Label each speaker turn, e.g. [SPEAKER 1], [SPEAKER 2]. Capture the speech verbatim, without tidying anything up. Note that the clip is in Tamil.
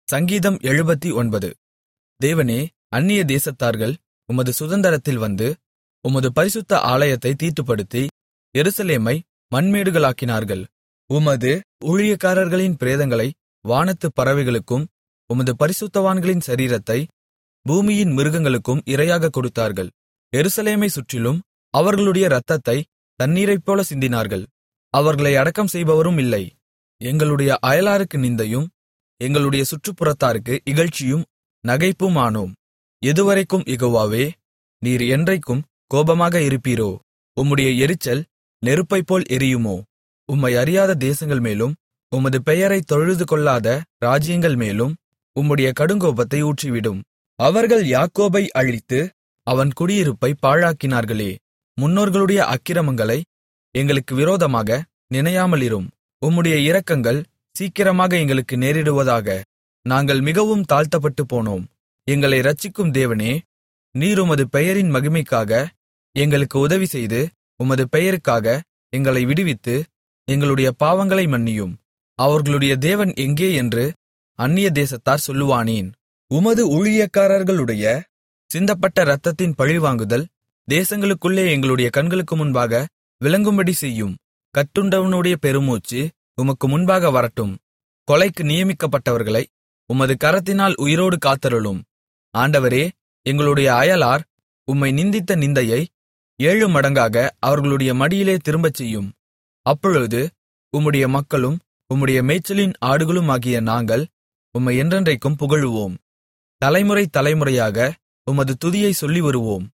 [SPEAKER 1] சங்கீதம் எழுபத்தொன்பது. தேவனே, அந்நிய தேசத்தார்கள் உமது சுதந்தரத்தில் வந்து, உமது பரிசுத்த ஆலயத்தைத் தீட்டுப்படுத்தி, எருசலேமை மண்மேடுகளாக்கினார்கள். உமது ஊழியக்காரர்களின் பிரேதங்களை வானத்துப் பறவைகளுக்கும், உமது பரிசுத்தவான்களின் சரீரத்தை பூமியின் மிருகங்களுக்கும் இரையாகக் கொடுத்தார்கள். எருசலேமைச் சுற்றிலும் அவர்களுடைய இரத்தத்தைத் தண்ணீரைப்போல சிந்தினார்கள். அவர்களை அடக்கம் செய்பவரும் இல்லை. எங்களுடைய அயலாருக்கு நிந்தையும், எங்களுடைய சுற்றுப்புறத்தாருக்கு இகழ்ச்சியும் நகைப்புமானோம். எதுவரைக்கும் யெகோவாவே, நீர் என்றைக்கும் கோபமாக இருப்பீரோ? உம்முடைய எரிச்சல் நெருப்பைப்போல் எரியுமோ? உம்மை அறியாத தேசங்கள் மேலும், உமது பெயரைத் தொழுதுகொள்ளாத ராஜ்யங்கள் மேலும் உம்முடைய கடுங்கோபத்தை ஊற்றிவிடும். அவர்கள் யாக்கோபை அழித்து அவன் குடியிருப்பைப் பாழாக்கினார்களே. முன்னோர்களுடைய அக்கிரமங்களை எங்களுக்கு விரோதமாக நினையாமலிரும். உம்முடைய இரக்கங்கள் சீக்கிரமாக எங்களுக்கு நேரிடுவதாக. நாங்கள் மிகவும் தாழ்த்தப்பட்டுப் போனோம். எங்களை இரட்சிக்கும் தேவனே, நீர் உமது பெயரின் மகிமைக்காக எங்களுக்கு உதவி செய்து, உமது பெயருக்காக எங்களை விடுவித்து, எங்களுடைய பாவங்களை மன்னியும். அவர்களுடைய தேவன் எங்கே என்று அந்நிய தேசத்தார் சொல்லுவானேன்? உமது ஊழியக்காரர்களுடைய சிந்தப்பட்ட இரத்தத்தின் பழிவாங்குதல் தேசங்களுக்குள்ளே எங்களுடைய கண்களுக்கு முன்பாக விளங்கும்படி செய்யும். கட்டுண்டவனுடைய பெருமூச்சு உமக்கு முன்பாக வரட்டும். கொலைக்கு நியமிக்கப்பட்டவர்களை உமது கரத்தினால் உயிரோடு காத்தருளும். ஆண்டவரே, எங்களுடைய அயலார் உம்மை நிந்தித்த நிந்தையை ஏழு மடங்காக அவர்களுடைய மடியிலே திரும்பச் செய்யும். அப்பொழுது உம்முடைய மக்களும் உம்முடைய மேய்ச்சலின் ஆடுகளுமாகிய நாங்கள் உம்மை என்றென்றைக்கும் புகழுவோம். தலைமுறை தலைமுறையாக உமது துதியை சொல்லி வருவோம்.